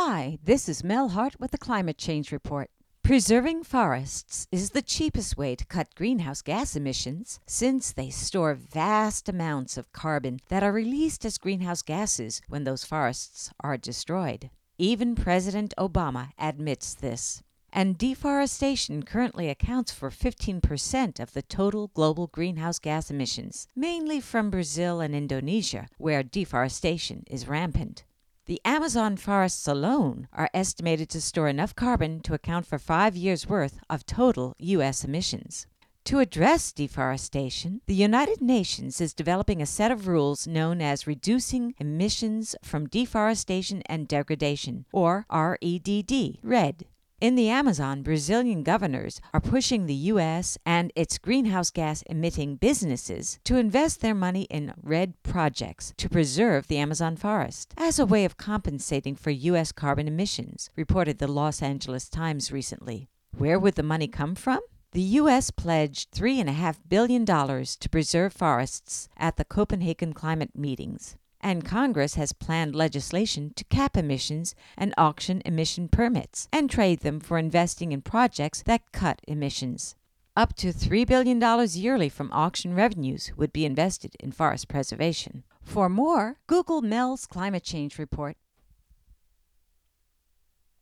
Hi, this is Mel Hart with the Climate Change Report. Preserving forests is the cheapest way to cut greenhouse gas emissions since they store vast amounts of carbon that are released as greenhouse gases when those forests are destroyed. Even President Obama admits this. And deforestation currently accounts for 15% of the total global greenhouse gas emissions, mainly from Brazil and Indonesia, where deforestation is rampant. The Amazon forests alone are estimated to store enough carbon to account for 5 years' worth of total U.S. emissions. To address deforestation, the United Nations is developing a set of rules known as Reducing Emissions from Deforestation and Degradation, or REDD. In the Amazon, Brazilian governors are pushing the U.S. and its greenhouse gas emitting businesses to invest their money in REDD projects to preserve the Amazon forest as a way of compensating for U.S. carbon emissions, reported the Los Angeles Times recently. Where would the money come from? The U.S. pledged $3.5 billion to preserve forests at the Copenhagen climate meetings. And Congress has planned legislation to cap emissions and auction emission permits and trade them for investing in projects that cut emissions. Up to $3 billion yearly from auction revenues would be invested in forest preservation. For more, Google Mel's Climate Change Report.